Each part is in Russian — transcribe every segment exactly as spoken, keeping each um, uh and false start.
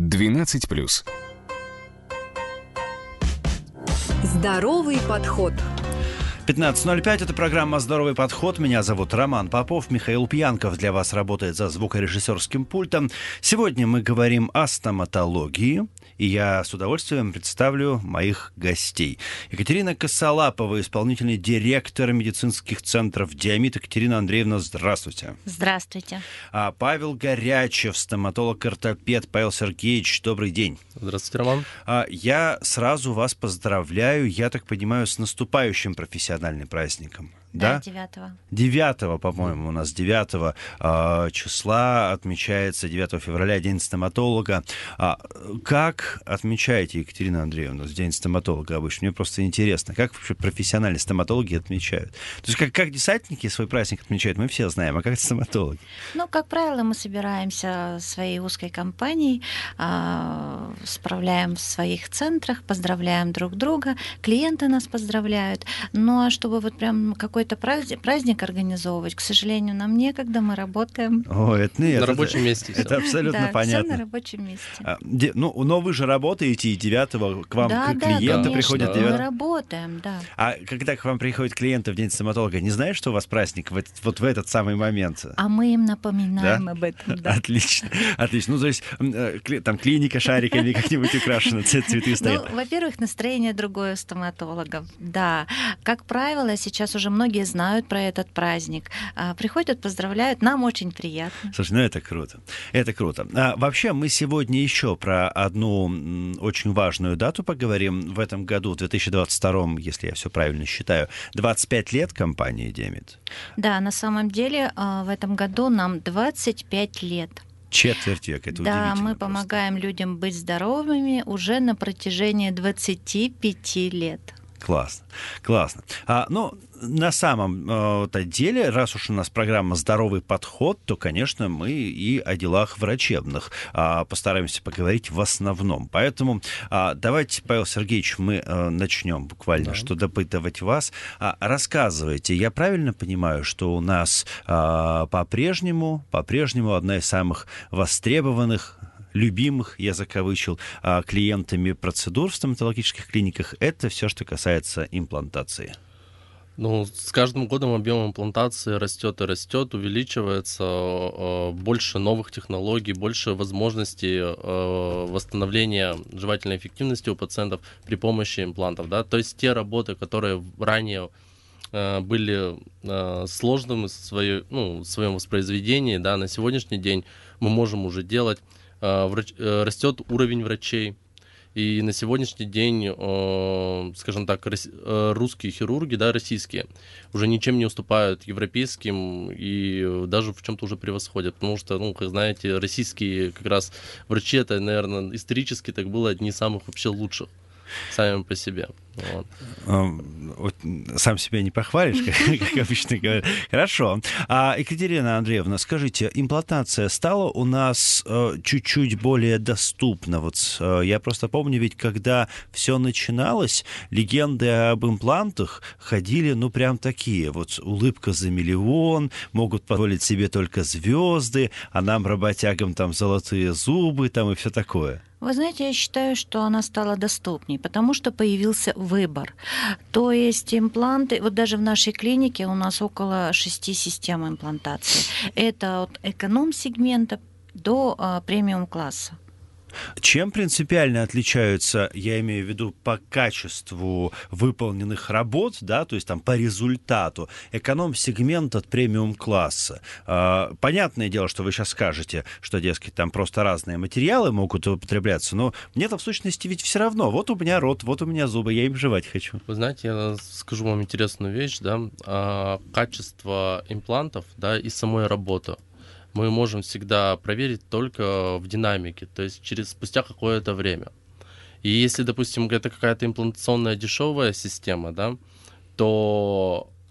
двенадцать плюс. Здоровый подход. пятнадцать ноль пять. Это программа «Здоровый подход». Меня зовут Роман Попов. Михаил Пьянков для вас работает за звукорежиссерским пультом. Сегодня мы говорим о стоматологии. И я с удовольствием представлю моих гостей. Екатерина Косолапова, исполнительный директор медицинских центров «Диамид». Екатерина Андреевна, здравствуйте. Здравствуйте. А Павел Горячев, стоматолог-ортопед. Павел Сергеевич, добрый день. Здравствуйте, Роман. А я сразу вас поздравляю, я так понимаю, с наступающим профессиональным праздником. Да, Да? девятого. девятого, по-моему, у нас девятого э, числа отмечается, девятого февраля, День стоматолога. А, как отмечаете, Екатерина Андреевна, День стоматолога обычно? Мне просто интересно, как вообще профессиональные стоматологи отмечают? То есть как, как десантники свой праздник отмечают, мы все знаем, а как стоматологи? Ну, как правило, мы собираемся своей узкой компанией, э, справляем в своих центрах, поздравляем друг друга, клиенты нас поздравляют. Ну, а чтобы вот прям какой это праздник, праздник организовывать, к сожалению, нам некогда, мы работаем. О, это, нет, на это, рабочем месте. Это всё. абсолютно да, понятно. Все на рабочем месте. А, де, ну, но вы же работаете, и девятого к вам да, к- да, клиенты конечно, приходят да. мы девятого. работаем, да. А когда к вам приходят клиенты в День стоматолога, не знают, что у вас праздник в этот, вот в этот самый момент? А мы им напоминаем Да? об этом. Да. Отлично, отлично. Ну, то есть э, кли- там клиника шариками как-нибудь украшена, ц- цветы стоят. Ну, во-первых, настроение другое у стоматологов. Да, как правило, сейчас уже многие знают про этот праздник. А, приходят, поздравляют, нам очень приятно. Слушай, ну это круто. Это круто. А, вообще, мы сегодня еще про одну м, очень важную дату поговорим. В этом году, в две тысячи двадцать втором, если я все правильно считаю, двадцать пять лет компании Диамид. Да, на самом деле а, в этом году нам двадцать пять лет. Четверть века, это Да, удивительно мы просто. помогаем людям быть здоровыми уже на протяжении двадцати пяти лет. Классно, классно. А, ну, на самом-то деле, раз уж у нас программа «Здоровый подход», то, конечно, мы и о делах врачебных а, постараемся поговорить в основном. Поэтому а, давайте, Павел Сергеевич, мы а, начнем буквально, Да. что допытывать вас. А, рассказывайте, я правильно понимаю, что у нас а, по-прежнему, по-прежнему одна из самых востребованных, любимых, я закавычил, клиентами процедур в стоматологических клиниках, это все, что касается имплантации? Ну, с каждым годом объем имплантации растет и растет, увеличивается, э, больше новых технологий, больше возможностей э, восстановления жевательной эффективности у пациентов при помощи имплантов. Да? То есть те работы, которые ранее э, были э, сложными в, своей, ну, в своем воспроизведении, да, на сегодняшний день мы можем уже делать. Врач, растет уровень врачей, и на сегодняшний день, скажем так, русские хирурги, да, российские, уже ничем не уступают европейским и даже в чем-то уже превосходят, потому что, ну, как знаете, российские как раз врачи, это, наверное, исторически так было одни из самых вообще лучших сами по себе. Вот. Вот, сам себя не похвалишь, как, как обычно говорят. Хорошо. А, Екатерина Андреевна, скажите, имплантация стала у нас э, чуть-чуть более доступна? Вот, э, я просто помню, ведь когда все начиналось, легенды об имплантах ходили, ну, прям такие. Вот улыбка за миллион, могут позволить себе только звезды, а нам, работягам, там, золотые зубы, там, и все такое. Вы знаете, я считаю, что она стала доступней, потому что появился выбор. То есть импланты, вот даже в нашей клинике у нас около шести систем имплантации. Это от эконом-сегмента до а, премиум-класса. Чем принципиально отличаются, я имею в виду по качеству выполненных работ, да, то есть там по результату, эконом-сегмент от премиум-класса? Понятное дело, что вы сейчас скажете, что, дескать, там просто разные материалы могут употребляться, но мне-то в сущности ведь все равно. Вот у меня рот, вот у меня зубы, я им жевать хочу. Вы знаете, я скажу вам интересную вещь, да, качество имплантов, да, и самой работы мы можем всегда проверить только в динамике, то есть через спустя какое-то время. И если, допустим, это какая-то имплантационная дешевая система, да, то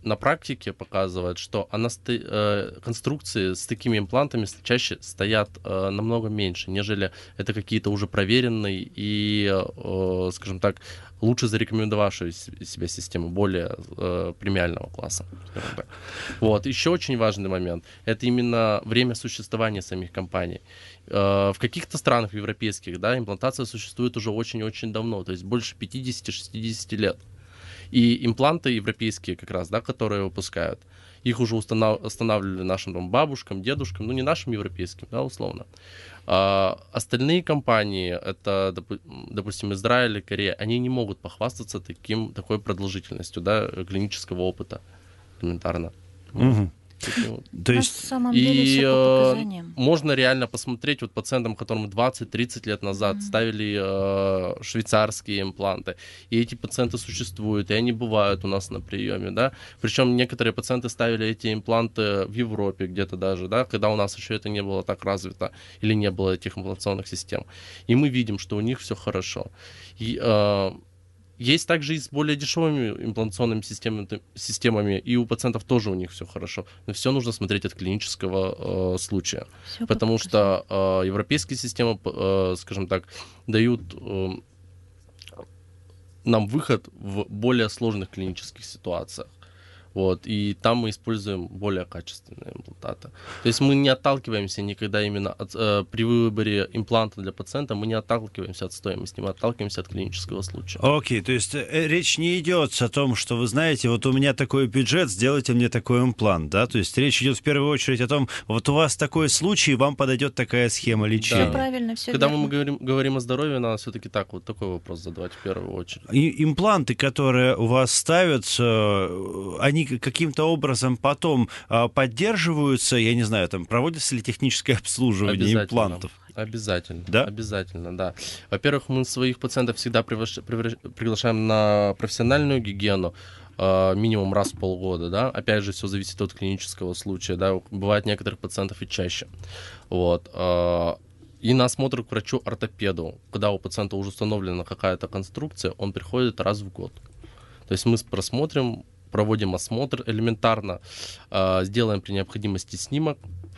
на практике показывает, что она сто... э, конструкции с такими имплантами чаще стоят э, намного меньше, нежели это какие-то уже проверенные и, э, скажем так, лучше зарекомендовавшие себя системы, более э, премиального класса. Вот. Еще очень важный момент – это именно время существования самих компаний. Э, в каких-то странах европейских, да, имплантация существует уже очень-очень давно, то есть больше пятьдесят-шестьдесят лет. И импланты европейские как раз, да, которые выпускают, их уже установ... устанавливали нашим там, бабушкам, дедушкам, ну не нашим европейским, да, условно. А остальные компании, это, допустим, Израиль и Корея, они не могут похвастаться таким, такой продолжительностью, да, клинического опыта элементарно. Угу. То есть... На самом деле и все по показаниям. Можно реально посмотреть вот пациентам, которым двадцать-тридцать лет назад mm-hmm. ставили э, швейцарские импланты, и эти пациенты существуют, и они бывают у нас на приеме, да. Причем некоторые пациенты ставили эти импланты в Европе где-то даже, да, когда у нас еще это не было так развито или не было этих имплантационных систем. И мы видим, что у них все хорошо. И, э, Есть также и с более дешевыми имплантационными системами, системами, и у пациентов тоже у них все хорошо. Но все нужно смотреть от клинического э, случая. Всё потому что э, европейские системы, э, скажем так, дают э, нам выход в более сложных клинических ситуациях. Вот, и там мы используем более качественные имплантаты. То есть мы не отталкиваемся никогда именно от, э, при выборе импланта для пациента, мы не отталкиваемся от стоимости, мы отталкиваемся от клинического случая. Окей, okay, то есть э, речь не идет о том, что вы знаете, вот у меня такой бюджет, сделайте мне такой имплант, да? То есть речь идет в первую очередь о том, вот у вас такой случай, вам подойдет такая схема лечения. Да. Все правильно, все Когда верно. мы говорим, говорим о здоровье, надо все-таки так вот такой вопрос задавать в первую очередь. И, импланты, которые у вас ставятся, они каким-то образом потом а, поддерживаются, я не знаю, там проводится ли техническое обслуживание имплантов? Обязательно, да? Обязательно, да. Во-первых, мы своих пациентов всегда превращ... Превращ... приглашаем на профессиональную гигиену, э, минимум раз в полгода, да. Опять же, все зависит от клинического случая, да. Бывает некоторых пациентов и чаще. Вот. Э, и на осмотр к врачу-ортопеду, когда у пациента уже установлена какая-то конструкция, он приходит раз в год. То есть мы просмотрим, проводим осмотр элементарно, э, сделаем при необходимости снимок,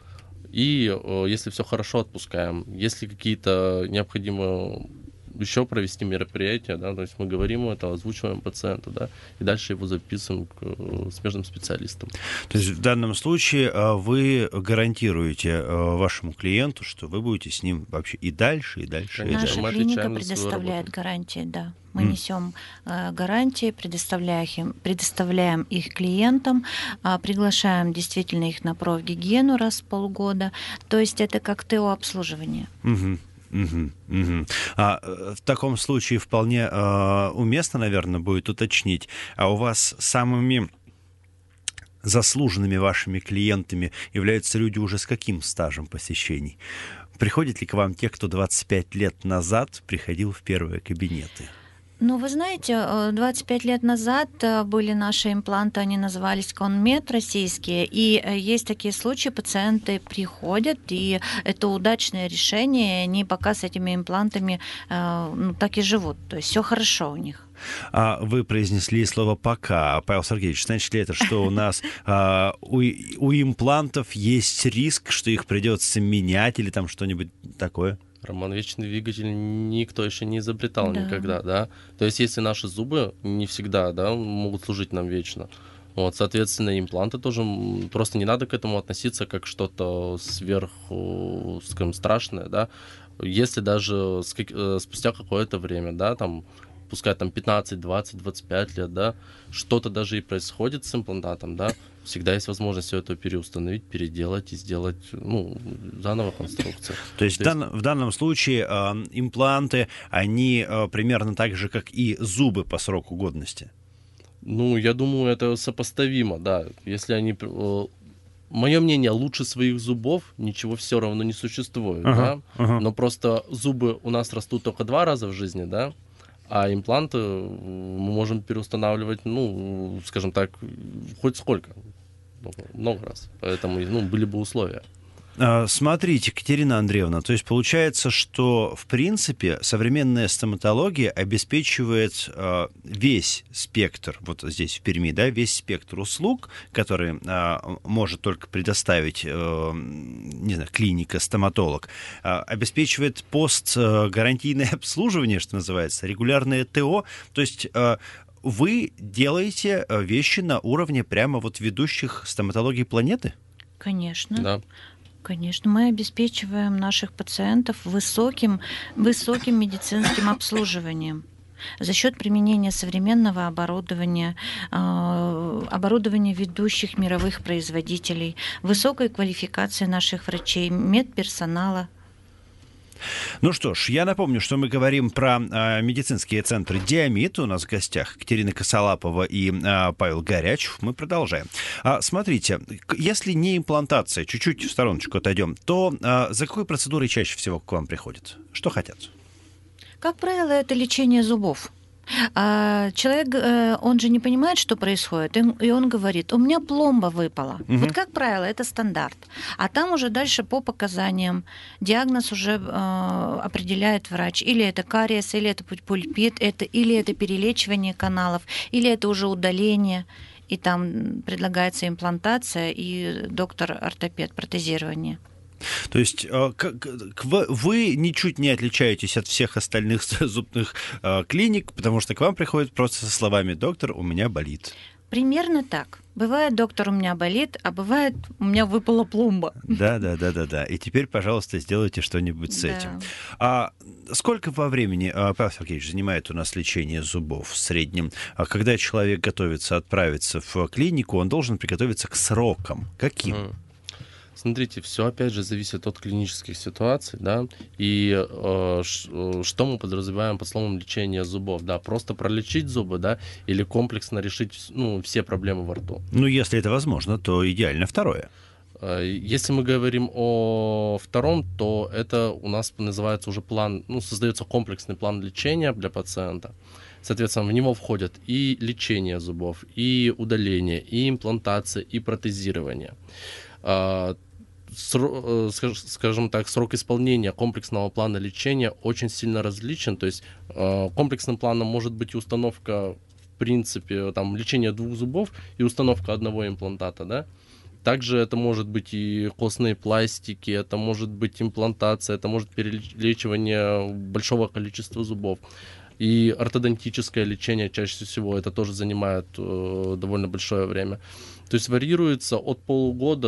и э, если все хорошо, отпускаем. Если какие-то необходимо еще провести мероприятия, да, то есть мы говорим это, озвучиваем пациенту, да, и дальше его записываем к э, смежным специалистам. То есть в данном случае э, вы гарантируете э, вашему клиенту, что вы будете с ним вообще и дальше, и дальше, Конечно, и дальше. Наша клиника предоставляет гарантии, да. Мы mm. несем э, гарантии, предоставляем, предоставляем их клиентам, э, приглашаем действительно их на профгигиену раз в полгода. То есть это как ТО-обслуживание. Mm-hmm. Угу, угу. А в таком случае вполне э, уместно, наверное, будет уточнить, а у вас самыми заслуженными вашими клиентами являются люди уже с каким стажем посещений? Приходят ли к вам те, кто двадцать пять лет назад приходил в первые кабинеты? Ну, вы знаете, двадцать пять лет назад были наши импланты, они назывались Конмед российские, и есть такие случаи, пациенты приходят, и это удачное решение, они пока с этими имплантами ну, так и живут, то есть все хорошо у них. А вы произнесли слово «пока». Павел Сергеевич, значит ли это, что у нас а, у, у имплантов есть риск, что их придется менять или там что-нибудь такое? Роман, вечный двигатель никто еще не изобретал да. никогда, да. То есть, если наши зубы не всегда, да, могут служить нам вечно, вот, соответственно, импланты тоже, просто не надо к этому относиться как что-то сверху, скажем, страшное, да. Если даже спустя какое-то время, да, там, пускай там пятнадцать, двадцать, двадцать пять лет, да, что-то даже и происходит с имплантатом, да, всегда есть возможность все это переустановить, переделать и сделать, ну, заново конструкцию. То есть, То есть... в данном случае э, импланты, они э, примерно так же, как и зубы по сроку годности? Ну, я думаю, это сопоставимо, да. Если они... Э, мое мнение, лучше своих зубов ничего все равно не существует, ага, да, ага. Но просто зубы у нас растут только два раза в жизни, да, а импланты мы можем переустанавливать, ну, скажем так, хоть сколько, много раз. Поэтому, ну, были бы условия. А, Смотрите, Екатерина Андреевна, то есть получается, что, в принципе, современная стоматология обеспечивает а, весь спектр, вот здесь в Перми, да, весь спектр услуг, который а, может только предоставить, а, не знаю, клиника, стоматолог, а, обеспечивает постгарантийное обслуживание, что называется, регулярное ТО, то есть а, вы делаете вещи на уровне прямо вот ведущих стоматологий планеты? Конечно. Да. Конечно, мы обеспечиваем наших пациентов высоким, высоким медицинским обслуживанием за счет применения современного оборудования, оборудования ведущих мировых производителей, высокой квалификации наших врачей, медперсонала. Ну что ж, я напомню, что мы говорим про э, медицинские центры «Диамид». У нас в гостях Екатерина Косолапова и э, Павел Горячев. Мы продолжаем. А, смотрите, если не имплантация, чуть-чуть в стороночку отойдем, то э, за какой процедурой чаще всего к вам приходят? Что хотят? Как правило, это лечение зубов. А человек, он же не понимает, что происходит, и он говорит, у меня пломба выпала. Угу. Вот, как правило, это стандарт. А там уже дальше по показаниям диагноз уже э, определяет врач. Или это кариес, или это пульпит, это, или это перелечивание каналов, или это уже удаление. И там предлагается имплантация и доктор-ортопед, протезирование. То есть вы ничуть не отличаетесь от всех остальных зубных клиник, потому что к вам приходят просто со словами «доктор, у меня болит». Примерно так. Бывает, доктор, у меня болит, а бывает, у меня выпала пломба. Да, да, да, да, да. И теперь, пожалуйста, сделайте что-нибудь с да. этим. А сколько по времени, Павел Сергеевич, занимает у нас лечение зубов в среднем? А когда человек готовится отправиться в клинику, он должен приготовиться к срокам. Каким? Mm. Смотрите, все опять же зависит от клинических ситуаций, да, и э, ш, что мы подразумеваем под словом лечение зубов, да, просто пролечить зубы, да, или комплексно решить, ну, все проблемы во рту. Ну, если это возможно, то идеально второе. Если мы говорим о втором, то это у нас называется уже план, ну, создается комплексный план лечения для пациента. Соответственно, в него входят и лечение зубов, и удаление, и имплантация, и протезирование. Скажем так, срок исполнения комплексного плана лечения очень сильно различен. То есть комплексным планом может быть и установка, в принципе, там, лечение двух зубов и установка одного имплантата, да. Также это может быть и костные пластики, это может быть имплантация, это может перелечивание большого количества зубов. И ортодонтическое лечение чаще всего это тоже занимает э, довольно большое время. То есть варьируется от полугода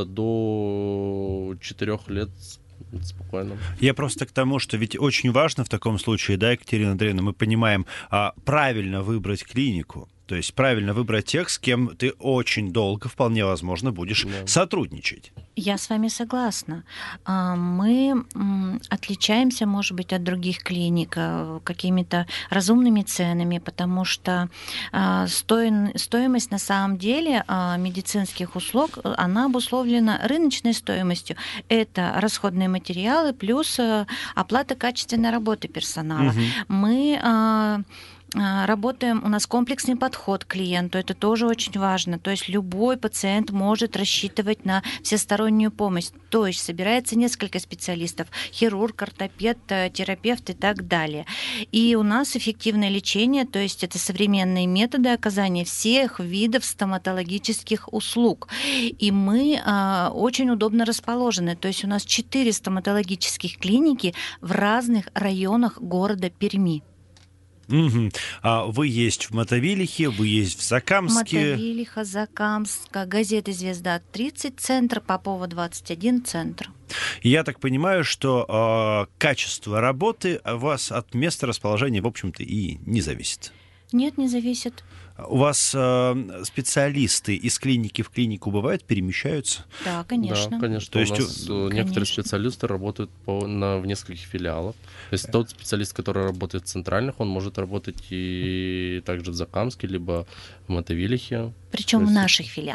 до четырех лет спокойно. Я просто к тому, что ведь очень важно в таком случае, да, Екатерина Андреевна, мы понимаем, а, правильно выбрать клинику. То есть правильно выбрать тех, с кем ты очень долго, вполне возможно, будешь да. сотрудничать. Я с вами согласна. Мы отличаемся, может быть, от других клиник какими-то разумными ценами, потому что стоимость на самом деле медицинских услуг, она обусловлена рыночной стоимостью. Это расходные материалы плюс оплата качественной работы персонала. Угу. Мы работаем, у нас комплексный подход к клиенту, это тоже очень важно. То есть любой пациент может рассчитывать на всестороннюю помощь. То есть собирается несколько специалистов, хирург, ортопед, терапевт и так далее. И у нас эффективное лечение, то есть это современные методы оказания всех видов стоматологических услуг. И мы а, очень удобно расположены. То есть у нас четыре стоматологических клиники в разных районах города Перми. Угу. А вы есть в Мотовилихе, вы есть в Закамске. Мотовилиха, Закамска, газета «Звезда» тридцать, центр, Попова двадцать один, центр. Я так понимаю, что э, качество работы у вас от места расположения, в общем-то, и не зависит. Нет, не зависит. У вас э, специалисты из клиники в клинику бывают, перемещаются? Да, конечно. Да, конечно. То есть у нас конечно. некоторые специалисты работают по, на, в нескольких филиалах. То есть тот специалист, который работает в центральных, он может работать и также в Закамске, либо в Мотовилихе. Причем есть... в наших филиалах.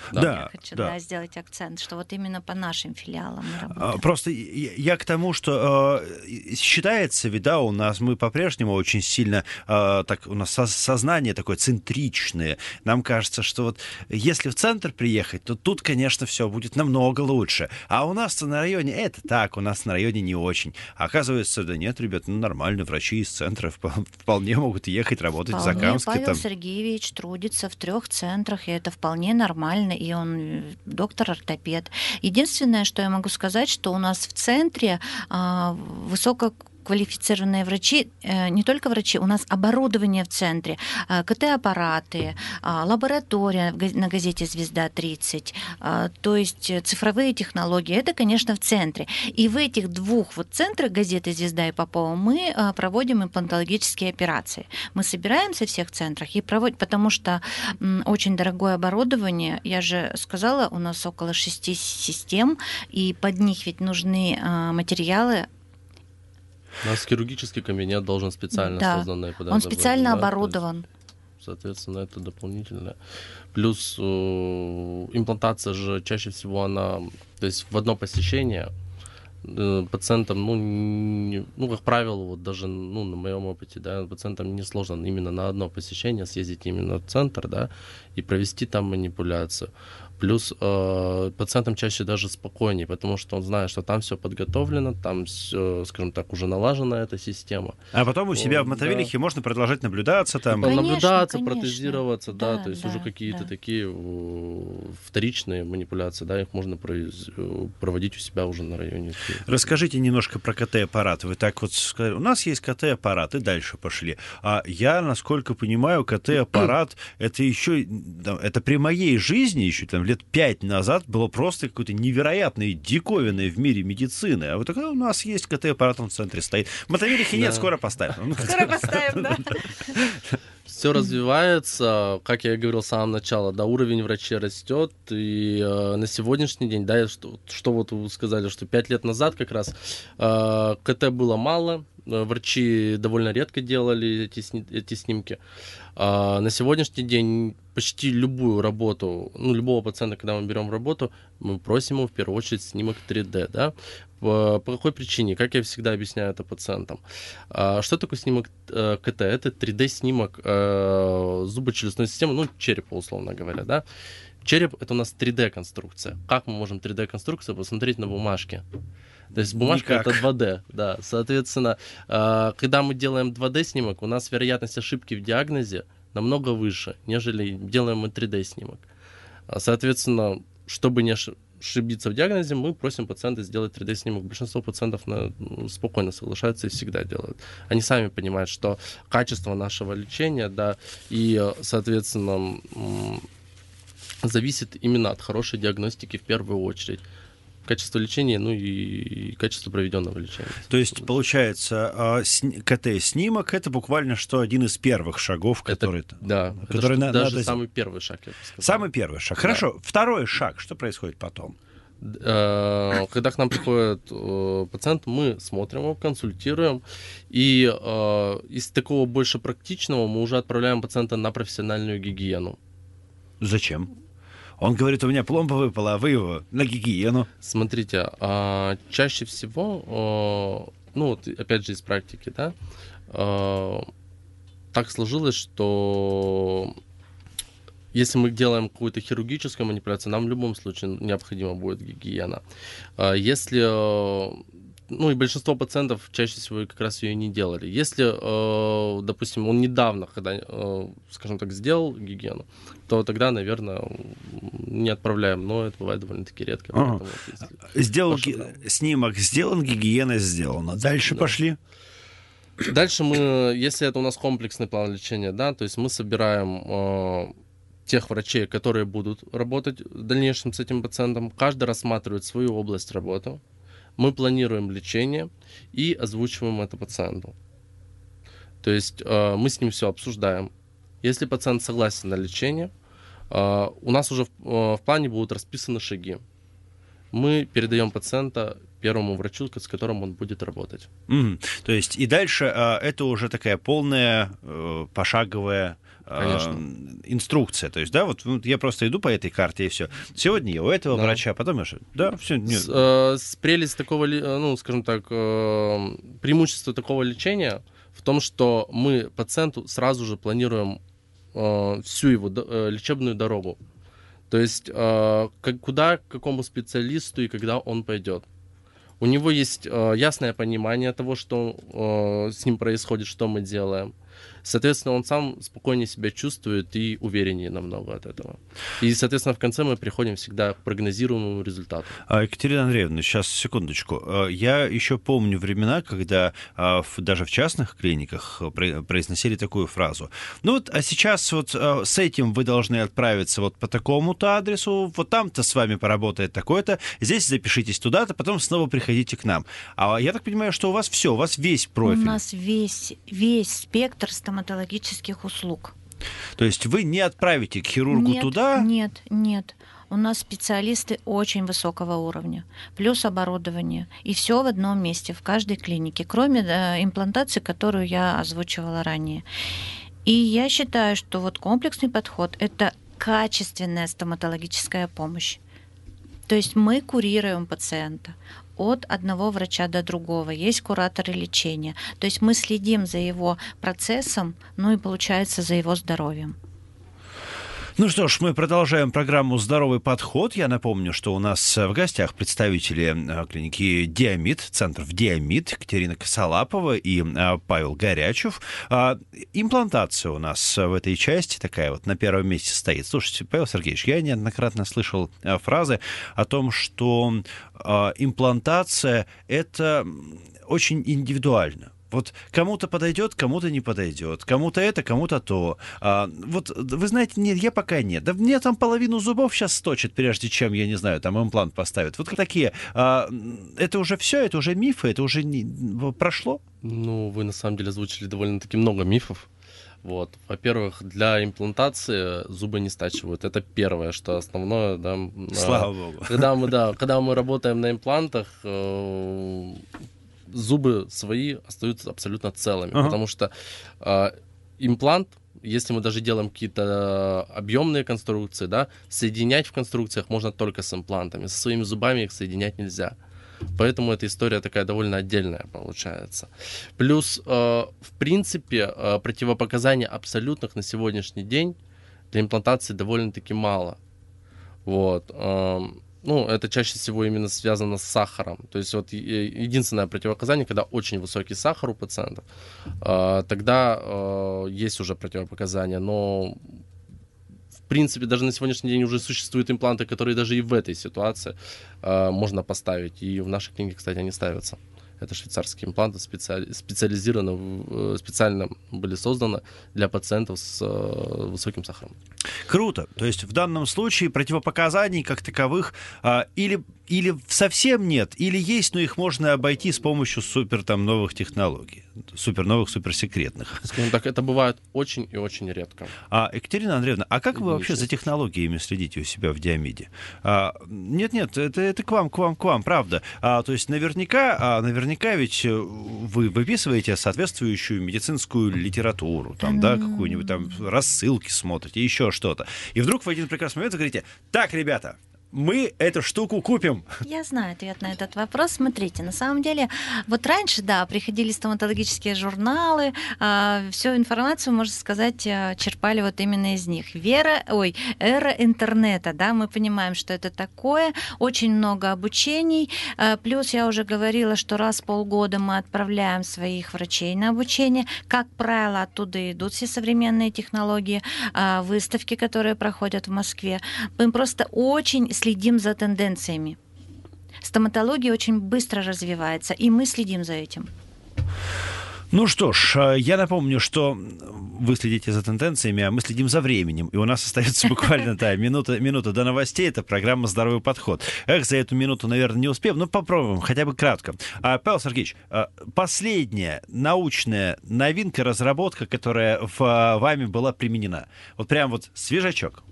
Да. Да, Я хочу да. да, сделать акцент, что вот именно по нашим филиалам мы работаем. Просто я я к тому, что э, считается, ведь, да, у нас мы по-прежнему очень сильно, э, так, у нас со- сознание такое центричное. Нам кажется, что вот если в центр приехать, то тут, конечно, все будет намного лучше. А у нас на районе это так, у нас на районе не очень. А оказывается, да нет, ребят, ну нормально, врачи из центра вп- вполне могут ехать работать в Вполне Закамске. Павел Там. Сергеевич трудится в трех центрах, и это вполне нормально, и он доктор-ортопед. Единственное, что я могу сказать, что у нас в центре а, высококвалифицированные врачи, э, не только врачи, у нас оборудование в центре, э, КТ-аппараты, э, лаборатория в га- на газете «Звезда тридцать», э, то есть э, цифровые технологии, это, конечно, в центре. И в этих двух вот центрах газеты «Звезда» и «Попова» мы э, проводим имплантологические операции. Мы собираемся в всех центрах и проводим, потому что м, очень дорогое оборудование, я же сказала, у нас около шести систем, и под них ведь нужны э, материалы. У нас хирургический кабинет должен специально Да, созданный под он это специально быть, да, то есть, оборудован. соответственно, это дополнительное. Плюс э, имплантация же чаще всего она, то есть в одно посещение э, пациентам, ну, не, ну, как правило, вот даже, ну, на моем опыте, да, пациентам несложно именно на одно посещение съездить именно в центр, да, и провести там манипуляцию. Плюс э, пациентам чаще даже спокойнее, потому что он знает, что там все подготовлено, там, всё, скажем так, уже налажена эта система. А потом у себя Вот, в Мотовилихе да. можно продолжать наблюдаться там. Конечно, Наблюдаться, конечно. протезироваться, да, Да, то есть да, уже какие-то да. такие э, вторичные манипуляции, да, их можно произ- э, проводить у себя уже на районе. Расскажите немножко про КТ-аппарат. Вы так вот сказали, у нас есть КТ-аппарат, и дальше пошли. А я, насколько понимаю, КТ-аппарат, это еще, да, это при моей жизни еще там лет пять назад было просто какое-то невероятное, диковинное в мире медицины. А вот такое у нас есть КТ-аппарат, он в центре стоит. В Мотовилихе нет, Да. скоро поставим. Ну, Скоро поставим, да? Все развивается, как я и говорил с самого начала, да, уровень врачей растет, и э, на сегодняшний день, да, что, что вот вы сказали, что пять лет назад как раз э, КТ было мало, э, врачи довольно редко делали эти, сни- эти снимки. А на сегодняшний день почти любую работу, ну, любого пациента, когда мы берем в работу, мы просим его в первую очередь снимок три дэ, да. По, по какой причине? Как я всегда объясняю это пациентам. А, что такое снимок э, КТ? Это три дэ-снимок э, зубочелюстной системы, ну, черепа, условно говоря, да. Череп — это у нас три дэ-конструкция. Как мы можем три дэ-конструкцию посмотреть на бумажке? То есть бумажка — Никак. это два дэ, да. Соответственно, э, когда мы делаем два дэ-снимок, у нас вероятность ошибки в диагнозе намного выше, нежели делаем мы три дэ-снимок. Соответственно, чтобы не ошибиться в диагнозе, мы просим пациента сделать три дэ-снимок. Большинство пациентов на, спокойно соглашаются и всегда делают. Они сами понимают, что качество нашего лечения, да, и, соответственно, зависит именно от хорошей диагностики в первую очередь. Качество лечения, ну и качество проведенного лечения. То есть, получается, КТ-снимок — это буквально что один из первых шагов, который, это, да, который это на, даже надо самый сделать. первый шаг, я бы сказал. Самый первый шаг. Да. Хорошо. Второй шаг. Что происходит потом? Когда к нам приходит пациент, мы смотрим его, консультируем, и из такого больше практичного мы уже отправляем пациента на профессиональную гигиену. Зачем? Он говорит, у меня пломба выпала, а вы его на гигиену. Смотрите, чаще всего, ну вот опять же из практики, да, так сложилось, что если мы делаем какую-то хирургическую манипуляцию, нам в любом случае необходима будет гигиена. Если, ну и большинство пациентов чаще всего как раз ее не делали. Если, допустим, он недавно, когда, скажем так, сделал гигиену, то тогда, наверное, не отправляем, но это бывает довольно-таки редко. Ага. Вот, если... Сделал Пошел, ги... да. Снимок сделан, гигиена сделана. Дальше Да. пошли. Дальше мы, если это у нас комплексный план лечения, да, то есть мы собираем э, тех врачей, которые будут работать в дальнейшем с этим пациентом. Каждый рассматривает свою область работы. Мы планируем лечение и озвучиваем это пациенту. То есть э, мы с ним все обсуждаем. Если пациент согласен на лечение, э, у нас уже в, э, в плане будут расписаны шаги. Мы передаем пациента первому врачу, с которым он будет работать. Мгм. То есть и дальше а, это уже такая полная э, пошаговая Конечно. инструкция. То есть, да, вот я просто иду по этой карте, и все. Сегодня я у этого Да. врача, потом я... Да, все. С, э, с прелесть такого, ли- э, ну, скажем так, э, преимущество такого лечения в том, что мы пациенту сразу же планируем э, всю его до- э, лечебную дорогу. То есть э, как, куда, к какому специалисту и когда он пойдет. У него есть э, ясное понимание того, что э, с ним происходит, что мы делаем. Соответственно, он сам спокойнее себя чувствует и увереннее намного от этого. И, соответственно, в конце мы приходим всегда к прогнозируемому результату. А, Екатерина Андреевна, сейчас, секундочку. А, Я еще помню времена, когда а, в- даже в частных клиниках про- произносили такую фразу. Ну вот, а сейчас вот а, с этим вы должны отправиться вот по такому-то адресу, вот там-то с вами поработает такое-то, здесь запишитесь туда-то, потом снова приходите к нам. А я так понимаю, что у вас все, у вас весь профиль. У нас весь, весь спектр стоматологических услуг. То есть вы не отправите к хирургу Нет, туда? Нет, нет. У нас специалисты очень высокого уровня, плюс оборудование. И все в одном месте, в каждой клинике, кроме э, имплантации, которую я озвучивала ранее. И я считаю, что вот комплексный подход – это качественная стоматологическая помощь. То есть мы курируем пациента от одного врача до другого. Есть кураторы лечения. То есть мы следим за его процессом, ну и, получается, за его здоровьем. Ну что ж, мы продолжаем программу «Здоровый подход». Я напомню, что у нас в гостях представители э, клиники «Диамид», центров «Диамид», Екатерина Косолапова и э, Павел Горячев. А, имплантация у нас в этой части такая вот на первом месте стоит. Слушайте, Павел Сергеевич, я неоднократно слышал э, фразы о том, что э, имплантация – это очень индивидуально. Вот кому-то подойдет, кому-то не подойдет, кому-то это, кому-то то. А, вот вы знаете, нет, я пока нет. Да мне там половину зубов сейчас сточат, прежде чем, я не знаю, там имплант поставят. Вот такие. А, это уже все, это уже мифы, это уже не, прошло? Ну, вы на самом деле озвучили довольно-таки много мифов. Вот. Во-первых, для имплантации зубы не стачивают. Это первое, что основное. Да, Слава богу. Когда мы, да, когда мы работаем на имплантах, э, зубы свои остаются абсолютно целыми, Ага. потому что э, имплант, если мы даже делаем какие-то объемные конструкции, да, соединять в конструкциях можно только с имплантами. Со своими зубами их соединять нельзя. Поэтому эта история такая довольно отдельная получается. Плюс, э, в принципе, э, противопоказаний абсолютных на сегодняшний день для имплантации довольно-таки мало. Вот. Э, ну, это чаще всего именно связано с сахаром. То есть вот единственное противопоказание, когда очень высокий сахар у пациентов, э, тогда э, есть уже противопоказания, но в принципе, даже на сегодняшний день уже существуют импланты, которые даже и в этой ситуации э, можно поставить. И в нашей клинике, кстати, они ставятся. Это швейцарские импланты, специали- специализированно, э, специально были созданы для пациентов с э, высоким сахаром. Круто. То есть в данном случае противопоказаний как таковых а, или, или совсем нет, или есть, но их можно обойти с помощью супер там новых технологий, супер новых, суперсекретных. Скажем так, это бывает очень и очень редко. А, Екатерина Андреевна, а как вы вообще Единичность. за технологиями следите у себя в Диамиде? А, нет-нет, это, это к вам, к вам, к вам, правда. А, то есть наверняка, а, наверняка ведь вы выписываете соответствующую медицинскую литературу, там, да, какую-нибудь там рассылки смотрите, еще что-то. И вдруг в один прекрасный момент вы говорите: так, ребята, мы эту штуку купим. Я знаю ответ на этот вопрос. Смотрите, на самом деле, вот раньше, да, приходили стоматологические журналы, э, всю информацию, можно сказать, э, черпали вот именно из них. Вера, ой, эра интернета, да, мы понимаем, что это такое, очень много обучений, э, плюс я уже говорила, что раз в полгода мы отправляем своих врачей на обучение, как правило, оттуда идут все современные технологии, э, выставки, которые проходят в Москве. Мы просто очень следим за тенденциями. Стоматология очень быстро развивается, и мы следим за этим. Ну что ж, я напомню, что вы следите за тенденциями, а мы следим за временем. И у нас остается буквально да, минута, минута до новостей. Это программа «Здоровый подход». Эх, за эту минуту, наверное, не успеем, но попробуем, хотя бы кратко. А, Павел Сергеевич, последняя научная новинка, разработка, которая в, вами была применена. Вот прям вот свежачок.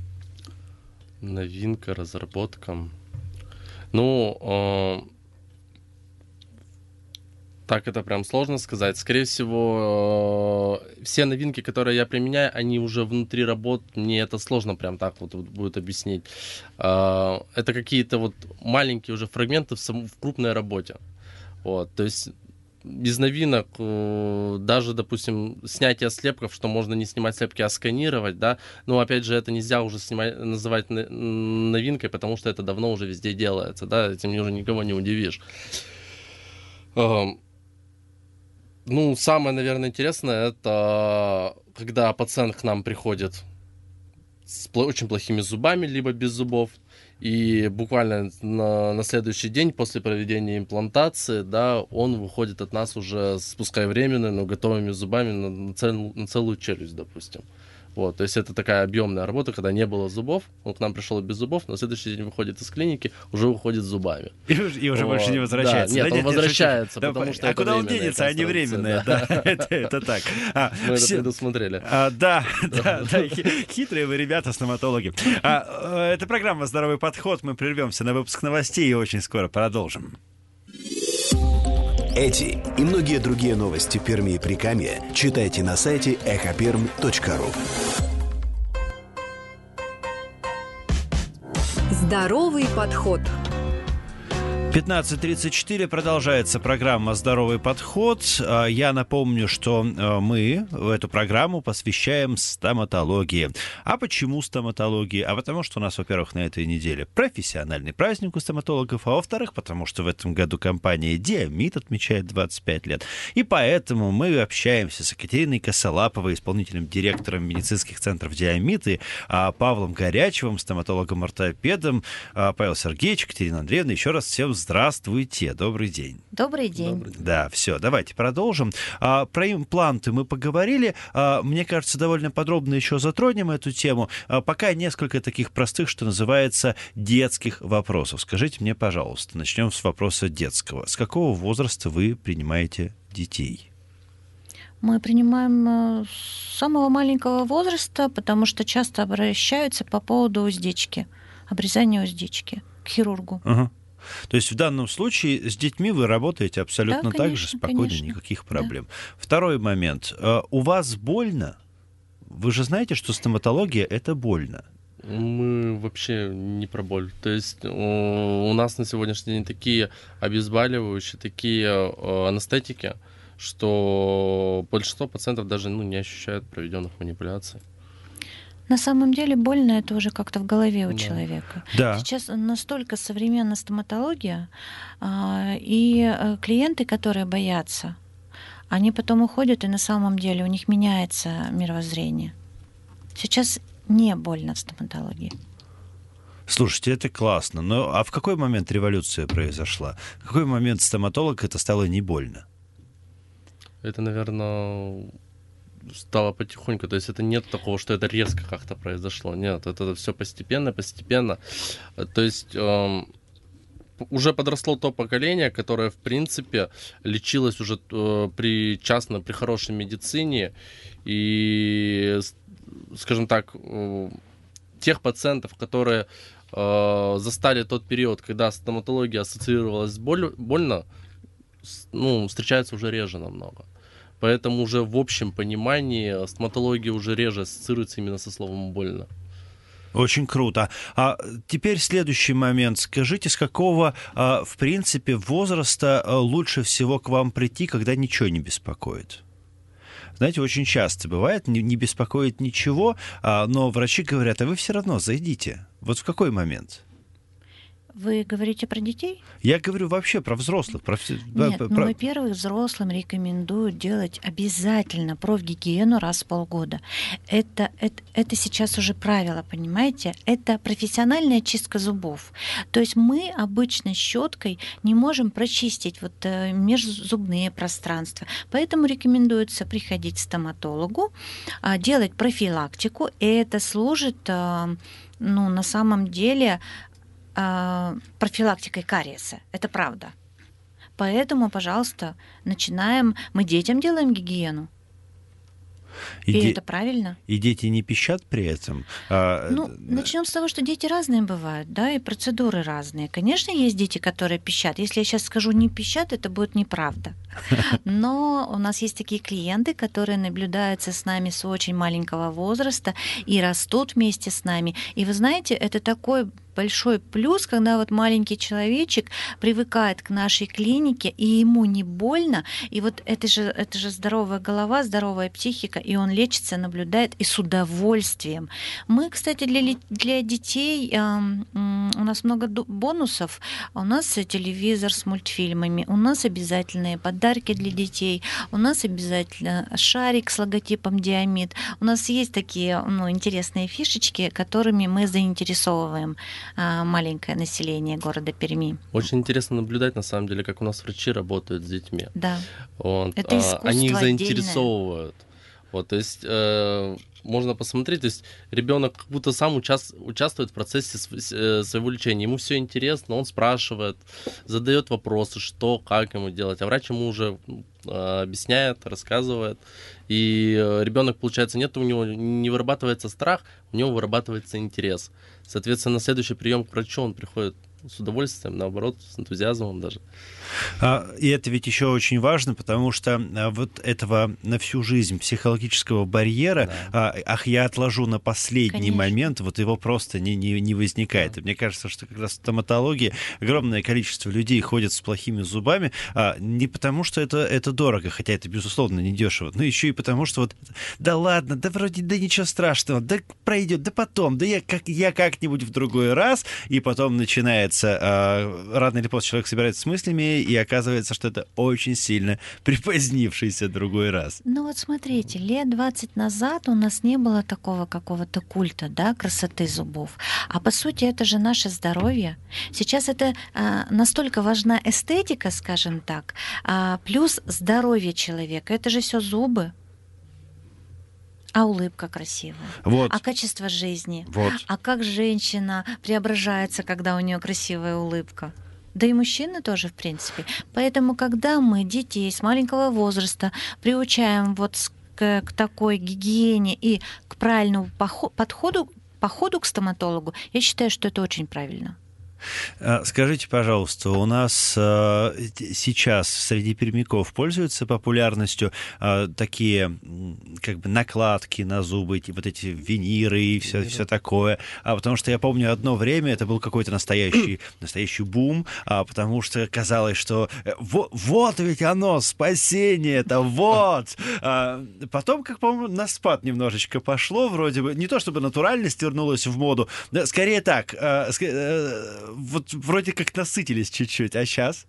Новинка, разработка. Ну, э, Так, это прям сложно сказать. Скорее всего, э, все новинки, которые я применяю, они уже внутри работ. Мне это сложно прям так вот, вот будет объяснить. Э, это какие-то вот маленькие уже фрагменты в, сам, в крупной работе. Вот, то есть без новинок, э, даже, допустим, снятие слепков, что можно не снимать слепки, а сканировать, да, но, опять же, это нельзя уже снимать, называть новинкой, потому что это давно уже везде делается, да, этим уже никого не удивишь. Э, Ну, самое, наверное, интересное, это когда пациент к нам приходит с очень плохими зубами, либо без зубов, и буквально на, на следующий день после проведения имплантации, да, он выходит от нас уже с пускай временными, но готовыми зубами на, на, цел, на целую челюсть, допустим. Вот, то есть это такая объемная работа, когда не было зубов, он к нам пришел без зубов, но на следующий день выходит из клиники, уже уходит с зубами. И, и уже вот. больше не возвращается. Да, нет, да, он нет, возвращается, нет, потому да, что а это куда он денется, а не временное, да, да. это, это так. А, Мы все... это предусмотрели. А, да, да, да, хитрые вы ребята, стоматологи. А, это программа «Здоровый подход», мы прервемся на выпуск новостей и очень скоро продолжим. Эти и многие другие новости Перми и Прикамья читайте на сайте эхо перм точка ру. Здоровый подход. пятнадцать тридцать четыре продолжается программа «Здоровый подход». Я напомню, что мы эту программу посвящаем стоматологии. А почему стоматологии? А потому что у нас, во-первых, на этой неделе профессиональный праздник у стоматологов, а во-вторых, потому что в этом году компания «Диамид» отмечает двадцать пять лет. И поэтому мы общаемся с Екатериной Косолаповой, исполнительным директором медицинских центров «Диамид», и Павлом Горячевым, стоматологом-ортопедом. Павел Сергеевич, Екатерина Андреевна, еще раз всем здравствуйте, добрый день. Добрый день. Добрый день. Да, все, давайте продолжим. А, про импланты мы поговорили. А, мне кажется, довольно подробно еще затронем эту тему. А, пока несколько таких простых, что называется, детских вопросов. Скажите мне, пожалуйста, начнем с вопроса детского. С какого возраста вы принимаете детей? Мы принимаем с самого маленького возраста, потому что часто обращаются по поводу уздечки, обрезания уздечки к хирургу. Ага. То есть в данном случае с детьми вы работаете абсолютно да, конечно, так же, спокойно, конечно. никаких проблем. Да. Второй момент. У вас больно? Вы же знаете, что стоматология — это больно. Мы вообще не про боль. То есть у нас на сегодняшний день такие обезболивающие, такие анестетики, что большинство пациентов даже ну, не ощущают проведенных манипуляций. На самом деле больно это уже как-то в голове у Да. человека. Да. Сейчас настолько современная стоматология, и клиенты, которые боятся, они потом уходят, и на самом деле у них меняется мировоззрение. Сейчас не больно в стоматологии. Слушайте, это классно. Но а в какой момент революция произошла? В какой момент стоматолог это стало не больно? Это, наверное, стало потихоньку. То есть это нет такого, что это резко как-то произошло. Нет, это все постепенно, постепенно. То есть эм, уже подросло то поколение, которое, в принципе, лечилось уже э, при частно, при хорошей медицине. И, скажем так, э, тех пациентов, которые э, застали тот период, когда стоматология ассоциировалась с болью, больно, ну, встречается уже реже намного. Поэтому уже в общем понимании стоматология уже реже ассоциируется именно со словом «больно». Очень круто. А теперь следующий момент. Скажите, с какого, в принципе, возраста лучше всего к вам прийти, когда ничего не беспокоит? Знаете, очень часто бывает, не, не беспокоит ничего, но врачи говорят, а вы все равно зайдите. Вот в какой момент? Вы говорите про детей? Я говорю вообще про взрослых. Про... Нет, про... ну, во-первых, взрослым рекомендуют делать обязательно профгигиену раз в полгода. Это, это, это сейчас уже правило, понимаете? Это профессиональная чистка зубов. То есть мы обычно щеткой не можем прочистить вот межзубные пространства. Поэтому рекомендуется приходить к стоматологу, делать профилактику, и это служит, ну, на самом деле, профилактикой кариеса. Это правда. Поэтому, пожалуйста, начинаем. Мы детям делаем гигиену. И, И, и де- это правильно. и дети не пищат при этом? А, Ну, э, начнем с того, что дети разные бывают, да, и процедуры разные. Конечно, есть дети, которые пищат. Если я сейчас скажу не пищат, это будет неправда. Но у нас есть такие клиенты, которые наблюдаются с нами с очень маленького возраста и растут вместе с нами. И вы знаете, это такой большой плюс, когда вот маленький человечек привыкает к нашей клинике, и ему не больно, и вот это же, это же здоровая голова, здоровая психика, и он лечится, наблюдает, и с удовольствием. Мы, кстати, для, ли- для детей, эм, м, у нас много ду- бонусов, у нас телевизор с мультфильмами, у нас обязательные подарки для детей, у нас обязательно шарик с логотипом Диамид, у нас есть такие, ну, интересные фишечки, которыми мы заинтересовываем а, маленькое население города Перми. Очень интересно наблюдать, на самом деле, как у нас врачи работают с детьми. Да. Вот, Это а, искусство они их отдельное. заинтересовывают. Вот, то есть э, можно посмотреть, то есть ребенок как будто сам участ- участвует в процессе св- с- э, своего лечения. Ему все интересно, он спрашивает, задает вопросы, что, как ему делать, а врач ему уже э, объясняет, рассказывает. И э, ребенок, получается, нет у него, не вырабатывается страх, у него вырабатывается интерес. Соответственно, на следующий прием к врачу он приходит с удовольствием, наоборот, с энтузиазмом даже. А, И это ведь еще очень важно, потому что а, вот этого на всю жизнь психологического барьера, а, ах, я отложу на последний Конечно. момент, вот его просто не, не, не возникает. И мне кажется, что как раз в стоматологии огромное количество людей ходят с плохими зубами, а, не потому что это, это дорого, хотя это, безусловно, недешево, но еще и потому что вот, да ладно, да вроде, да ничего страшного, да пройдет, да потом, да я, как, я как-нибудь в другой раз, и потом начинается, а, рано или поздно человек собирается с мыслями, и оказывается, что это очень сильно припозднившийся другой раз. Ну вот смотрите, лет двадцать назад у нас не было такого какого-то культа, да, красоты зубов. А по сути это же наше здоровье. Сейчас это а, настолько важна эстетика, скажем так, а, плюс здоровье человека. Это же все зубы. А улыбка красивая. Вот. А качество жизни. Вот. А как женщина преображается, когда у нее красивая улыбка? Да и мужчины тоже, в принципе. Поэтому, когда мы детей с маленького возраста приучаем вот с- к, к такой гигиене и к правильному похо- подходу, походу к стоматологу, я считаю, что это очень правильно. А, Скажите, пожалуйста, у нас а, т- сейчас среди пермяков пользуются популярностью а, такие м, как бы накладки на зубы, эти, вот эти виниры и все, все такое? А, потому что я помню, одно время это был какой-то настоящий, настоящий бум, а, потому что казалось, что э, вот, вот ведь оно, спасение это вот. А, потом, как по-моему, на спад немножечко пошло, вроде бы, не то чтобы натуральность вернулась в моду, да, скорее так, а, ск- э, вот вроде как насытились чуть-чуть, а сейчас?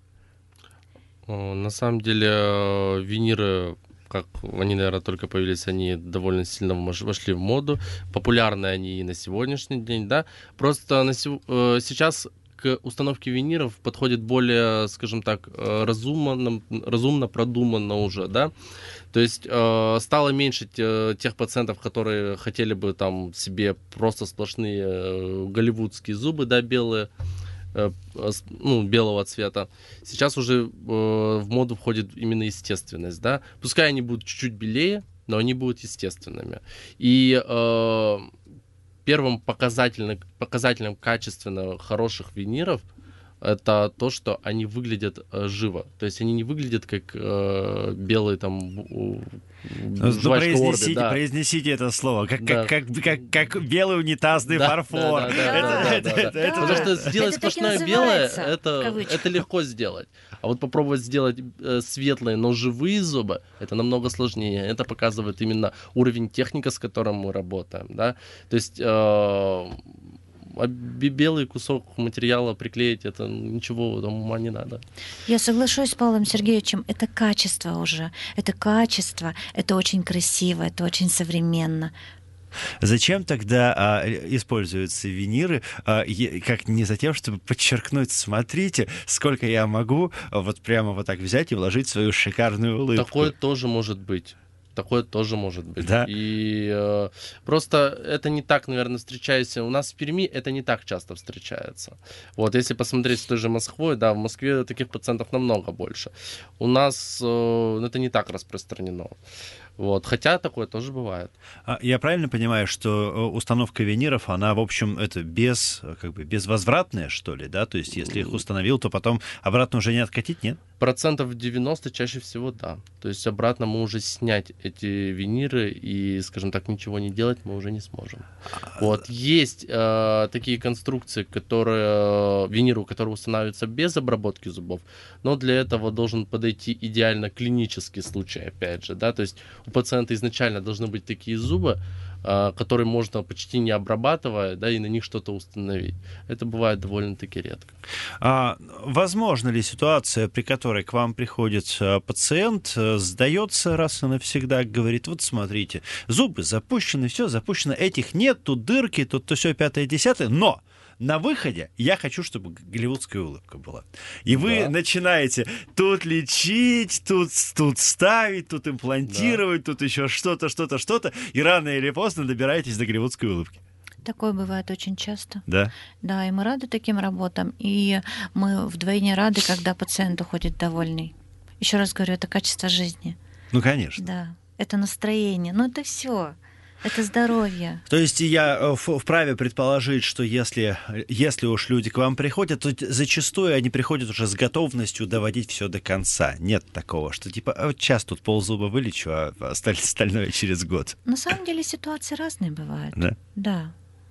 О, На самом деле, э, виниры, как они, наверное, только появились, они довольно сильно вмож- вошли в моду. Популярны они и на сегодняшний день, да. Просто на сев- э, сейчас к установке виниров подходит более, скажем так, э, разумно, разумно продуманно уже, да. То есть э, стало меньше те- тех пациентов, которые хотели бы там себе просто сплошные э, голливудские зубы, да, белые, э, с- ну, белого цвета. Сейчас уже э, в моду входит именно естественность, да. Пускай они будут чуть-чуть белее, но они будут естественными. И э, первым показательным, показателем качественно хороших виниров это то, что они выглядят э, живо. То есть они не выглядят как э, белые там у- Ну, жвачка Орби, произнесите, да. произнесите это слово, как, Да. как, как, как, как белый унитазный Да, фарфор. да, да, да, Это- да, да, это- да. это- это Потому же- что сделать Это так и сплошное белое, называется, в это, кавычках. это легко сделать. А вот попробовать сделать э, светлые, но живые зубы, это намного сложнее. Это показывает именно уровень техники, с которым мы работаем. Да? То есть э, а бе- белый кусок материала приклеить, это ничего там ума не надо. Я соглашусь с Павлом Сергеевичем, это качество уже, это качество, это очень красиво, это очень современно. Зачем тогда а, используются виниры, а, е- как не за тем, чтобы подчеркнуть, смотрите, сколько я могу а, вот прямо вот так взять и вложить свою шикарную улыбку. Такое тоже может быть. Такое тоже может быть. Да. И э, просто это не так, наверное, встречается. У нас в Перми это не так часто встречается. Вот, если посмотреть с той же Москвой, да, в Москве таких пациентов намного больше. У нас э, это не так распространено. Вот. Хотя такое тоже бывает. А я правильно понимаю, что установка виниров, она, в общем, это без, как бы, безвозвратная, что ли, да? То есть если их установил, то потом обратно уже не откатить, нет? Процентов девяносто чаще всего да. То есть обратно мы уже снять эти виниры и, скажем так, ничего не делать мы уже не сможем. Вот. Есть э, такие конструкции, которые, виниры, которые устанавливаются без обработки зубов, но для этого должен подойти идеально клинический случай, опять же, да, то есть у пациента изначально должны быть такие зубы, которые можно почти не обрабатывая, да, и на них что-то установить. Это бывает довольно-таки редко. А возможно ли ситуация, при которой к вам приходит пациент, сдается раз и навсегда, говорит, вот смотрите, зубы запущены, все запущено, этих нет, тут дырки, тут то все пятое, десятое, но на выходе я хочу, чтобы голливудская улыбка была. И да. Вы начинаете тут лечить, тут, тут ставить, тут имплантировать, да. Тут еще что-то, что-то, что-то, и рано или поздно добираетесь до голливудской улыбки. Такое бывает очень часто. Да? Да, и мы рады таким работам, и мы вдвойне рады, когда пациент уходит довольный. Еще раз говорю, это качество жизни. Ну, конечно. Да, это настроение, ну это все. Это здоровье. То есть я вправе предположить, что если, если уж люди к вам приходят, то зачастую они приходят уже с готовностью доводить все до конца. Нет такого, что типа а вот сейчас тут ползуба вылечу, а остальное через год. На самом деле ситуации разные бывают. Да? Да.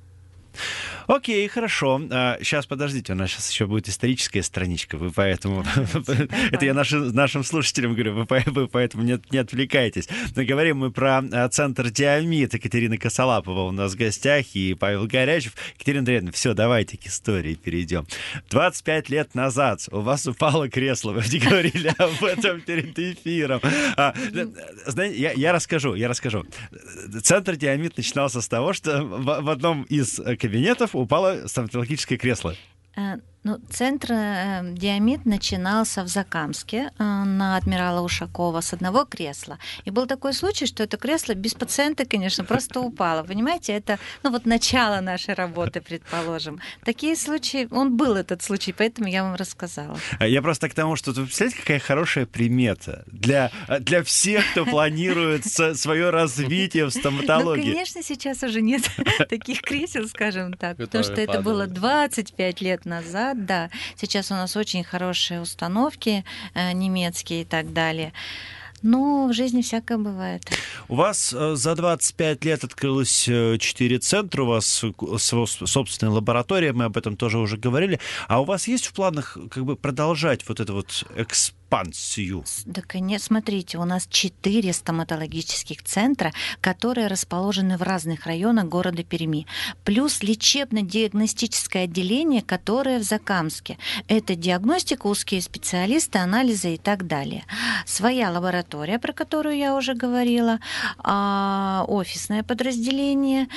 Окей, хорошо. А, сейчас, подождите, у нас сейчас еще будет историческая страничка, вы поэтому... Это я нашим, нашим слушателям говорю, вы, вы поэтому не, не отвлекайтесь. Но говорим мы про центр «Диамид». Екатерина Косолапова у нас в гостях и Павел Горячев. Екатерина Андреевна, все, давайте к истории перейдем. двадцать пять лет назад у вас упало кресло, вы не говорили об этом перед эфиром. А, знаете, я, я расскажу, я расскажу. Центр «Диамид» начинался с того, что в, в одном из кабинетов упало стоматологическое кресло. Ну, центр э, «Диамид» начинался в Закамске э, на адмирала Ушакова с одного кресла. И был такой случай, что это кресло без пациента, конечно, просто упало. Понимаете, это ну, вот начало нашей работы, предположим. Такие случаи, он был этот случай, поэтому я вам рассказала. Я просто к тому, что, вы представляете, какая хорошая примета для, для всех, кто планирует свое развитие в стоматологии. Ну, конечно, сейчас уже нет таких кресел, скажем так, потому что это было двадцать пять лет назад. Да, сейчас у нас очень хорошие установки э, немецкие и так далее. Но в жизни всякое бывает. У вас за двадцать пять лет открылось четыре центра, у вас собственная лаборатория, мы об этом тоже уже говорили. А у вас есть в планах как бы продолжать вот эту вот экспансию? Да, конечно. Смотрите, у нас четыре стоматологических центра, которые расположены в разных районах города Перми. Плюс лечебно-диагностическое отделение, которое в Закамске. Это диагностика, узкие специалисты, анализы и так далее. Своя лаборатория, про которую я уже говорила, офисное подразделение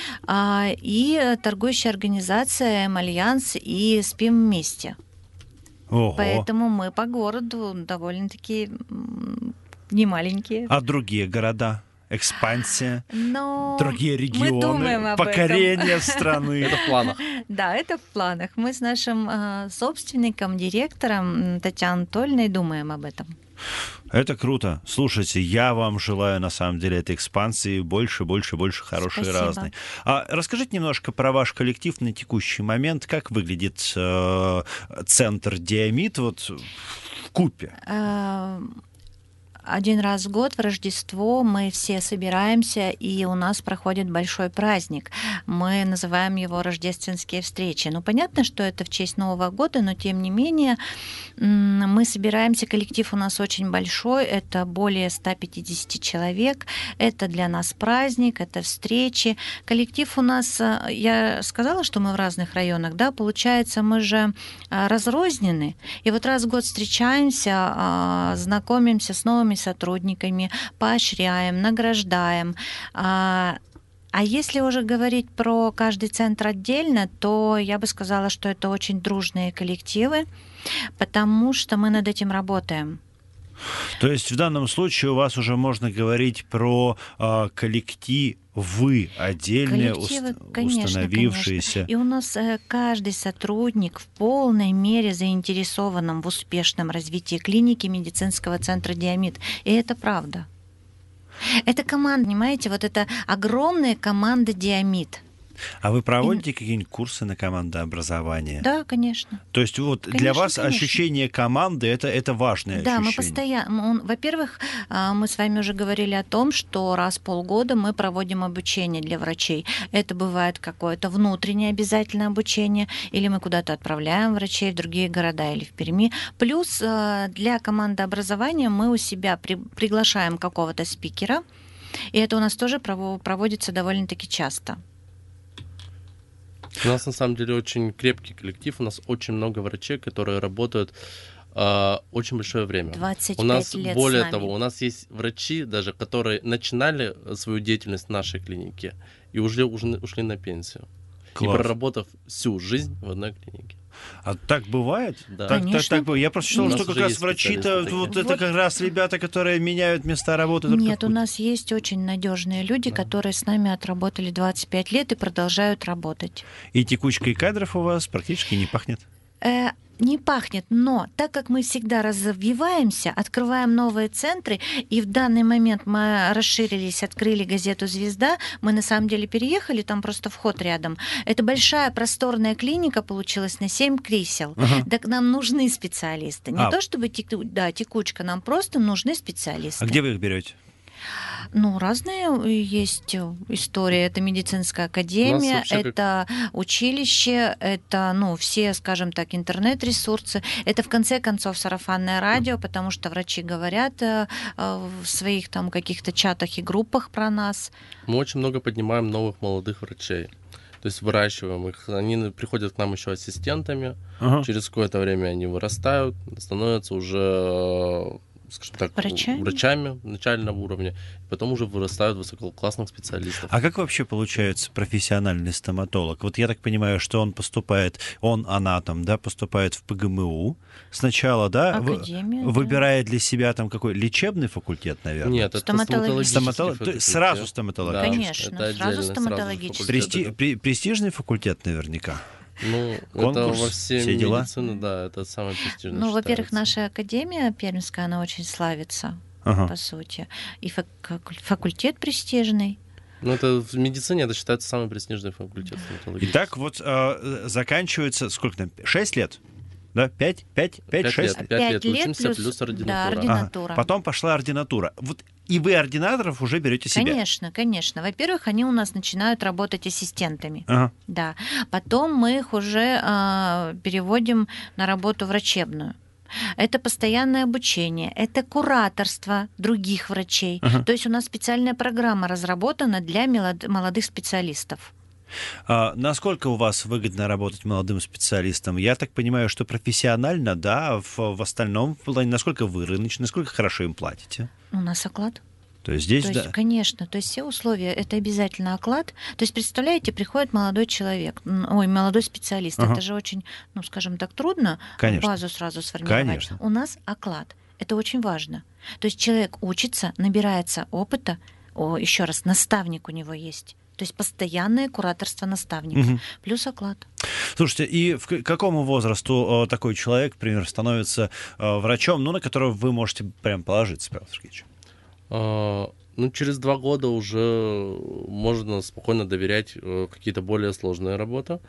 и торгующая организация «М-Альянс» и «Спим вместе». Ого. Поэтому мы по городу довольно-таки немаленькие. А другие города? Экспансия, Но другие регионы, покорение этом. страны. Это в планах. Да, это в планах. Мы с нашим э, собственником, директором Татьяной Анатольевной думаем об этом. Это круто. Слушайте, я вам желаю, на самом деле, этой экспансии больше, больше, больше хорошей и разной. А расскажите немножко про ваш коллектив на текущий момент. Как выглядит э, центр «Диамид» вот в купе? Один раз в год, в Рождество, мы все собираемся, и у нас проходит большой праздник. Мы называем его «Рождественские встречи». Ну, понятно, что это в честь Нового года, но тем не менее мы собираемся, коллектив у нас очень большой, это более ста пятидесяти человек, это для нас праздник, это встречи. Коллектив у нас, я сказала, что мы в разных районах, да, получается, мы же разрознены, и вот раз в год встречаемся, знакомимся с новыми сотрудниками, поощряем, награждаем. А если уже говорить про каждый центр отдельно, то я бы сказала, что это очень дружные коллективы, потому что мы над этим работаем. То есть в данном случае у вас уже можно говорить про э, коллектив, вы отдельные, Коллективы, уст- конечно, установившиеся. Конечно. И у нас э, каждый сотрудник в полной мере заинтересован в успешном развитии клиники медицинского центра «Диамид». И это правда. Это команда, понимаете, вот это огромная команда «Диамид». А вы проводите какие-нибудь курсы на командообразование? Да, конечно. То есть вот Конечно, для вас конечно. ощущение команды это, это важное Да, мы ощущение. постоянно. Во-первых, а, мы с вами уже говорили о том, что раз в полгода мы проводим обучение для врачей. Это бывает какое-то внутреннее обязательное обучение, или мы куда-то отправляем врачей в другие города или в Перми. Плюс а, для командообразования мы у себя при- приглашаем какого-то спикера, и это у нас тоже прово- проводится довольно-таки часто. У нас на самом деле очень крепкий коллектив, у нас очень много врачей, которые работают э, очень большое время. двадцать пять у нас, лет более с нами. того, у нас есть врачи даже, которые начинали свою деятельность в нашей клинике и уже, уже ушли на пенсию. Класс. И проработав всю жизнь в одной клинике. А так бывает? Да. Так, так, Конечно. так бывает. Я просто считал, У что нас как уже раз есть врачи-то, специалисты вот такие. это как раз ребята, которые меняют места работы. только Нет, у в путь. нас есть очень надежные люди, которые с нами отработали двадцать пять лет и продолжают работать. И текучкой кадров у вас практически не пахнет. Э, не пахнет, но так как мы всегда развиваемся, открываем новые центры, и в данный момент мы расширились, открыли газету «Звезда», мы на самом деле переехали, там просто вход рядом. Это большая просторная клиника получилась на семь кресел. Ага. Так нам нужны специалисты. Не А. то чтобы теку- да, текучка, нам просто нужны специалисты. А где вы их берете? Ну, разные есть истории. Это медицинская академия, вообще как- это училище, это, ну, все, скажем так, интернет-ресурсы. Это, в конце концов, сарафанное радио, потому что врачи говорят э, э, в своих там каких-то чатах и группах про нас. Мы очень много поднимаем новых молодых врачей. То есть выращиваем их. Они приходят к нам еще ассистентами. Ага. Через какое-то время они вырастают, становятся уже, скажем так, Врачами? врачами начального уровня. Потом уже вырастают высококлассных специалистов. А как вообще получается профессиональный стоматолог? Вот я так понимаю, что он поступает, он анатом, да, поступает в ПГМУ сначала, да, вы- Академия, да. выбирает для себя там какой лечебный факультет, наверное. Нет, это Стоматологический. Стоматолог- стоматологический то есть факультет. сразу стоматолог. Да, Конечно, это сразу отдельно, стоматологический. факультет, Прести- да. при- престижный факультет наверняка. Ну, это Конкурс, во всей все дела? медицине, да, это самое престижное. Ну, во-первых, считается. наша академия пермская, она очень славится, Ага. по сути. И фак- факультет престижный. Ну, это в медицине это считается самый престижный факультет стоматологии. Итак, вот э, заканчивается, сколько там, шесть лет? Да, пять, пять, пять, Пять шесть? лет. Пять лет учимся, плюс ординатура. Да, Ага. ординатура. Потом пошла ординатура. Вот и вы ординаторов уже берете себе. Конечно, конечно. Во-первых, они у нас начинают работать ассистентами. Ага. Да. Потом мы их уже а, переводим на работу врачебную. Это постоянное обучение, это кураторство других врачей. Ага. То есть у нас специальная программа разработана для мелод- молодых специалистов. А насколько у вас выгодно работать молодым специалистам? Я так понимаю, что профессионально, да, в, в остальном плане, насколько вы рыночные, насколько хорошо им платите? У нас оклад. То есть здесь, То да. есть, конечно, то есть все условия, это обязательно оклад. То есть, представляете, приходит молодой человек, м, ой, молодой специалист. Ага. Это же очень, ну, скажем так, трудно Конечно. базу сразу сформировать. Конечно. У нас оклад. Это очень важно. То есть человек учится, набирается опыта, о, еще раз, наставник у него есть. То есть постоянное кураторство наставника, Мгм. плюс оклад. Слушайте, и в к- какому возрасту э, такой человек, например, становится э, врачом, ну, на которого вы можете прям положиться, Павел Сергеевич? А, Ну, через два года уже можно спокойно доверять э, какие-то более сложные работы.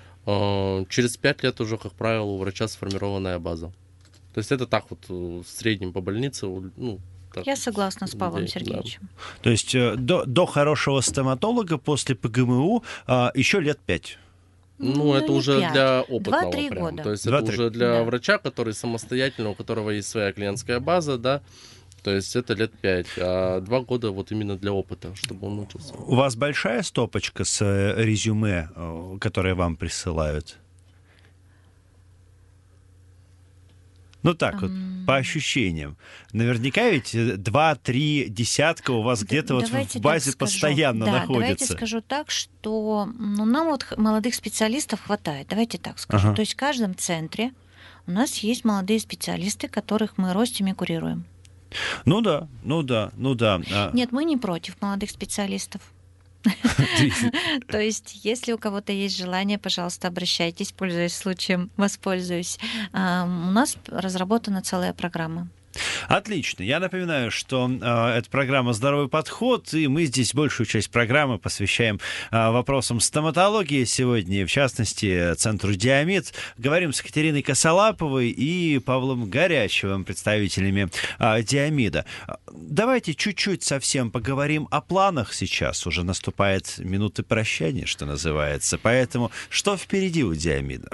А, Через пять лет уже, как правило, у врача сформированная база. То есть это так вот э, в среднем по больнице. у- Ну, так Я вот, согласна с Павлом людей, да. Сергеевичем. То есть э, до, до хорошего стоматолога после ПГМУ э, еще лет пять. Ну, это не уже пять. для опытного Два-три прям. года. То есть Два-три. это уже для Да. врача, который самостоятельно, у которого есть своя клиентская база, да. То есть это лет пять, а два года вот именно для опыта, чтобы он учился. У вас большая стопочка с э, резюме, э, которые вам присылают? Ну так вот, по ощущениям. Наверняка ведь э, два-три десятка у вас Д- где-то вот давайте в так базе скажу. постоянно Да, давайте находится. скажу так, что ну, нам вот х- молодых специалистов хватает. Давайте так скажу. Ага. То есть в каждом центре у нас есть молодые специалисты, которых мы ростим и курируем. Ну да, ну да, ну да. А, Нет, мы не против молодых специалистов. То есть, если у кого-то есть желание, пожалуйста, обращайтесь, пользуясь случаем, воспользуюсь. А, У нас разработана целая программа. Отлично. Я напоминаю, что э, это программа «Здоровый подход», и мы здесь большую часть программы посвящаем э, вопросам стоматологии сегодня, в частности, центру «Диамид». Говорим с Екатериной Косолаповой и Павлом Горячевым, представителями э, «Диамида». Давайте чуть-чуть совсем поговорим о планах сейчас. Уже наступает минуты прощания, что называется. Поэтому что впереди у «Диамида»?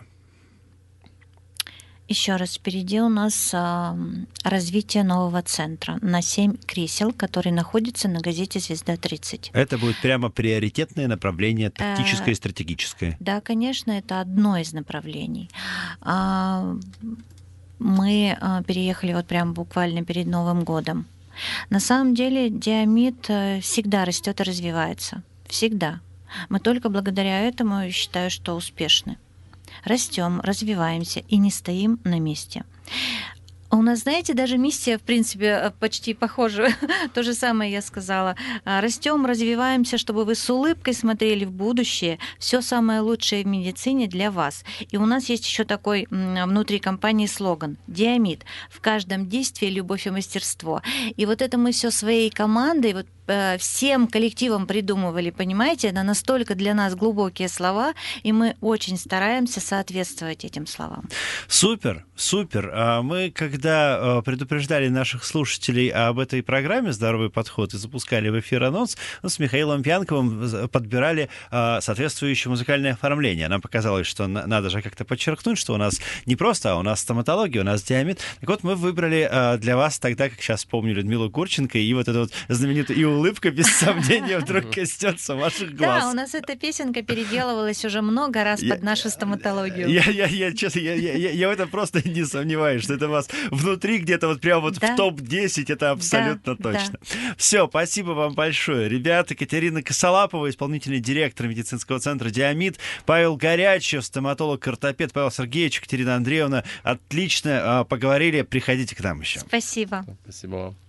Еще раз, впереди у нас а, развитие нового центра на семь кресел, который находится на газете «Звезда-тридцать». Это будет прямо приоритетное направление, тактическое и стратегическое. Да, конечно, это одно из направлений. А, мы а, переехали вот прямо буквально перед Новым годом. На самом деле «Диамид» всегда растет и развивается. Всегда. Мы только благодаря этому, считаю, что успешны. Растем, развиваемся и не стоим на месте. У нас, знаете, даже миссия, в принципе, почти похожа. То же самое я сказала. Растем, развиваемся, чтобы вы с улыбкой смотрели в будущее. Все самое лучшее в медицине для вас. И у нас есть еще такой внутри компании слоган «Диамид». В каждом действии любовь и мастерство. И вот это мы все своей командой, вот всем коллективом придумывали, понимаете? Это настолько для нас глубокие слова, и мы очень стараемся соответствовать этим словам. Супер, супер. Мы, когда предупреждали наших слушателей об этой программе «Здоровый подход» и запускали в эфир анонс, с Михаилом Пьянковым подбирали соответствующее музыкальное оформление. Нам показалось, что надо же как-то подчеркнуть, что у нас не просто, а у нас стоматология, у нас «Диамид». Так вот, мы выбрали для вас тогда, как сейчас помню, Людмилу Гурченко, и вот эту вот знаменитую «И улыбка, без сомнения, вдруг коснется ваших глаз». Да, у нас эта песенка переделывалась уже много раз под нашу стоматологию. Я, я, я, честно, я, я, я в этом просто не сомневаюсь, что это у вас внутри где-то вот прямо вот да. в топ десять, это абсолютно да, точно. Да. Все, спасибо вам большое. Ребята, Екатерина Косолапова, исполнительный директор медицинского центра «Диамид», Павел Горячев, стоматолог-ортопед, Павел Сергеевич, Екатерина Андреевна. Отлично поговорили, приходите к нам еще. Спасибо. Спасибо вам.